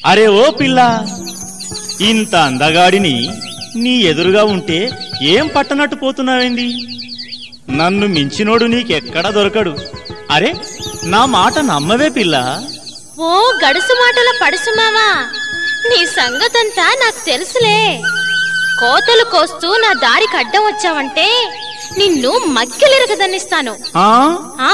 అరే ఓ పిల్ల, ఇంత అందగాడిని నీ ఎదురుగా ఉంటే ఏం పట్టనట్టు పోతున్నావేంది? నన్ను మించినోడు నీకెక్కడా దొరకడు. అరే నా మాట నమ్మవే పిల్ల. ఓ గడుసు మాటల పడుసు మావా, నీ సంగతంతా నాకు తెలుసులే. కోతలు కోస్తూ నా దారికి అడ్డం వచ్చావంటే నిన్ను మక్కిలిరగదన్నిస్తాను. ఆ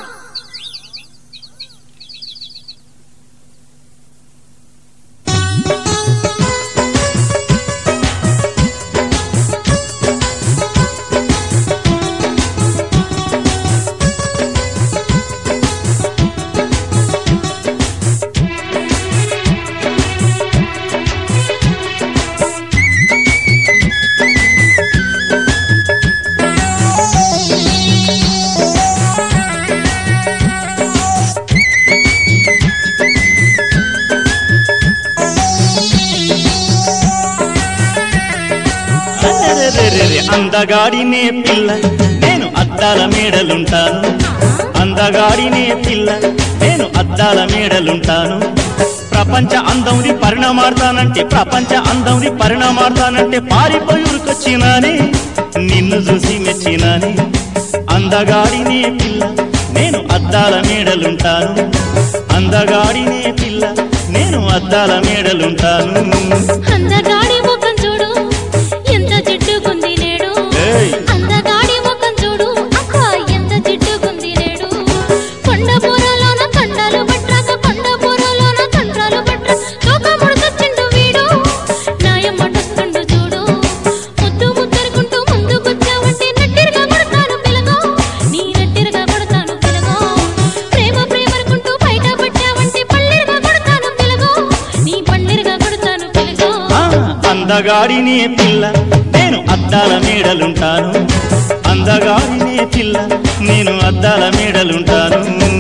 అందగాడినే పిల్ల నేను అద్దాల మేడలుంటాను. అందగాడినే పిల్ల నేను అద్దాల మేడలుంటాను. ప్రపంచ అందంని పరిణామాడతానంటే ప్రపంచ అందంని పరిణామాడతానంటే పారిపోయి ఉరికొచ్చినానే, నిన్ను చూసి మెచ్చినానే. అందగాడినే పిల్ల నేను అద్దాల మేడలుంటాను. అందగాడినే పిల్ల నేను అద్దాల మేడలుంటాను. అందగాడి ముఖం చూడు ఎంత జిడ్డుకుంది నేడు. అందగాడి ముఖం చూడు అక్క ఎంత జిడ్డుకుంది నేడు. కొండ బూరలోన కండాలు పట్టాక కొండ బూరలోన కండ్రాలు పట్ట తోక ముడతచ్చిండు వీడు న్యాయం మటుస్తుండు చూడు. ముద్దు ముద్దరుకుంటూ ముందుకొచ్చావంటే నట్టిరుగా కొడతాను పిలగో, నీ నట్టిరుగా కొడతాను పిలగో. ప్రేమ ప్రేమనుకుంటూ బయట పట్టావంటే పళ్ళిరుగా కొడతాను పిలగో, నీ పళ్ళిరుగా కొడతాను పిలగో. అందగాడినే పిల్ల నేను అద్దాల మేడలుంటాను. అందగాడినే పిల్ల నేను అద్దాల మేడలుంటాను.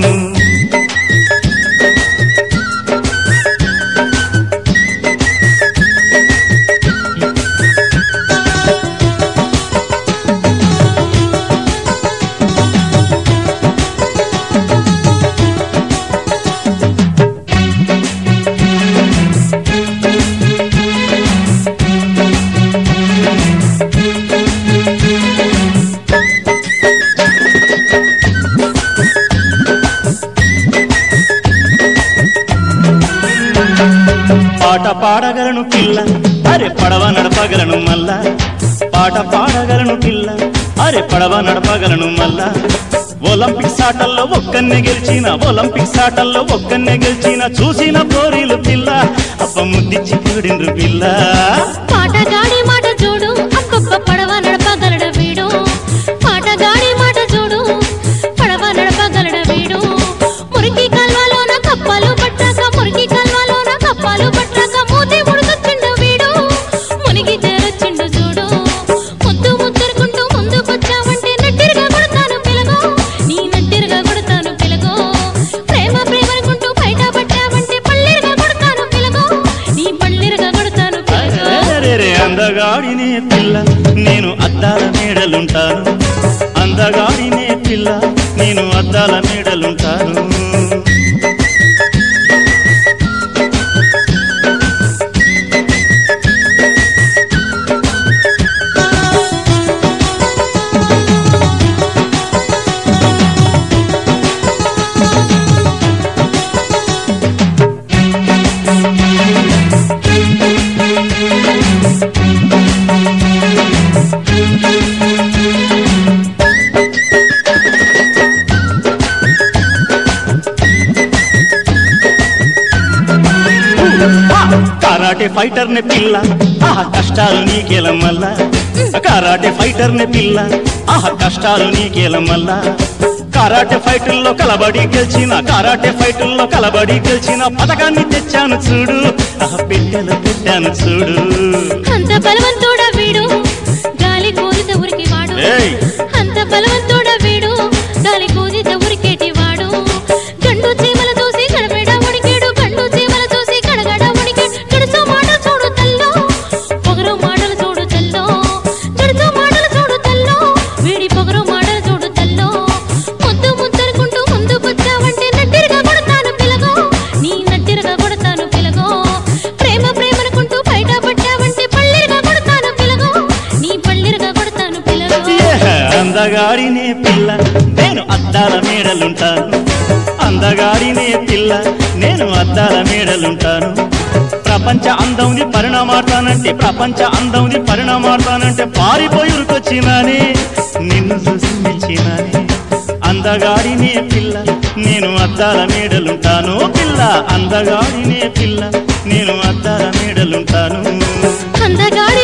పాట పాడగలను పిల్ల అరే పడవ నడపగలను మల్లా. పాట పాడగలను పిల్ల అరే పడవ నడపగలను మల్లా. ఒలింపిక్స్ ఆటల్లో ఒక్కన్నే గెలిచిన ఒలింపిక్స్ ఆటల్లో ఒక్కన్నే గెలిచిన చూసిన పోరీలు పిల్ల అప్ప ముద్దిచ్చి కూడిండ్రు పిల్ల. పాటగాడి మాట చూడు అప్పప్ప పడవ నడపగలడ వీడు. పాటగాడి మాట చూడు పడవ నడపగలడ వీడు. మురికి కల్వలోన కప్పాలు పట్టాక మురికి కల్వలోన కప్పాలు పట్టాక మూతి ముడుకొచ్చిండు వీడు మునిగి చేరొచ్చిండు చూడు. ముద్దు ముద్దరుకుంటూ ముందుకొచ్చావంటే నట్టిరుగా కొడతాను పిలగో, నీ నట్టిరుగా కొడతాను పిలగో. ప్రేమ ప్రేమనుకుంటూ బయట పట్టావంటే పళ్ళిరుగా కొడతాను పిలగో, నీ పళ్ళిరుగా కొడతాను పిలగో. అందగాడినే పిల్ల నేను అద్దాల మేడలుంటాను. అందగాడినే పిల్ల నేను అద్దాల మేడలుంటాను. కరాటే ఫైటర్ నే పిల్ల ఆహా కష్టాలు నీకేలం మల్లా. కరాటే ఫైటర్ నే పిల్ల ఆహా కష్టాలు నీకేలం మల్లా. కరాటే ఫైటుల్లో కలబడి గెలిచిన కరాటే ఫైటుల్లో కలబడి గెలిచిన పథకాన్ని తెచ్చాను చూడు, ఆహా పెట్టెలు పెట్టాను చూడు. అంత బలవంతుడా వీడు గాలి కోరిత ఉరికి వాడు. అంత బలవంతుడా వీడు గాలి కోరిత ఉరికేటి వాడు. గండు చీమల చూసి గడబెడ ఉడికేడు గండు చీమల చూసి గడగడ ఉడికేడు. గడుచు మాటలు చూడు తల్లో పొగరు మాటలు చూడు తల్లో. గడుచు మాటలు చూడు తల్లో వీడి పొగరు మాటలు చూడు తల్లో. ముద్దు ముద్దరుకుంటూ ముందుకొచ్చావంటే నట్టిరుగా కొడతాను పిలగో, నీ నట్టిరుగా కొడతాను పిలగో. మేడలుంటాను అందగాడినే పిల్ల నేను అద్దాల మేడలుంటాను ప్రపంచ అందంది పరిణామాడతానంటే ప్రపంచ అందంది పరిణామాడతానంటే పారిపోయి ఉరికొచ్చినానే నిన్ను చూసి మెచ్చినానే అందగాడినే పిల్ల నేను అద్దాల మేడలుంటాను పిల్ల అందగాడినే పిల్ల నేను అద్దాల మేడలుంటాను అందగాడి